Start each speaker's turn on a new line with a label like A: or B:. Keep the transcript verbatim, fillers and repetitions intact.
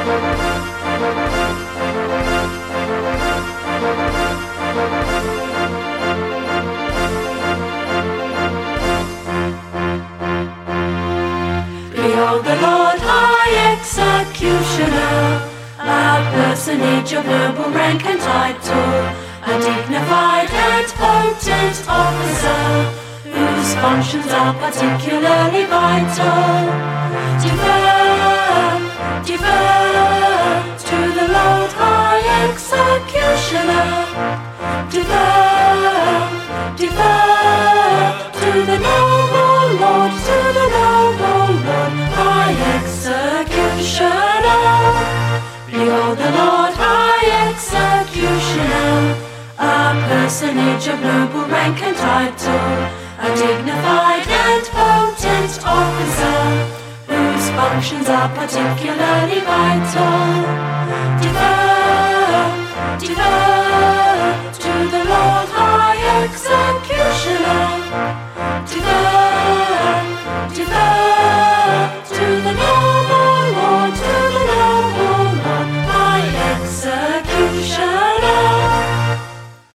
A: Behold the Lord High Executioner, a personage of noble rank and title, a dignified and potent officer, whose functions are particularly vital. Defer, defer to the Lord High Executioner. Defer, defer to the noble Lord, to the noble Lord High Executioner. Behold the Lord High Executioner, a personage of noble rank and title, a dignified and potent officer, whose functions are particularly vital.